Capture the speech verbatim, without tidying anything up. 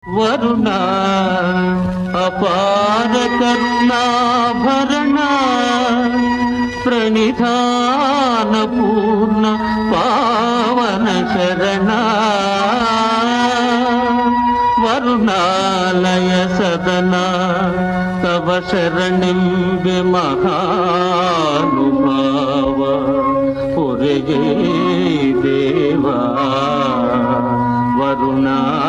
వరుణ అపార కరుణాభరణ ప్రణిధాన పూర్ణ పావన శరణ వరుణాలయ సదన తవ శరణింబి మహానుభావ పురగే దేవా వరుణా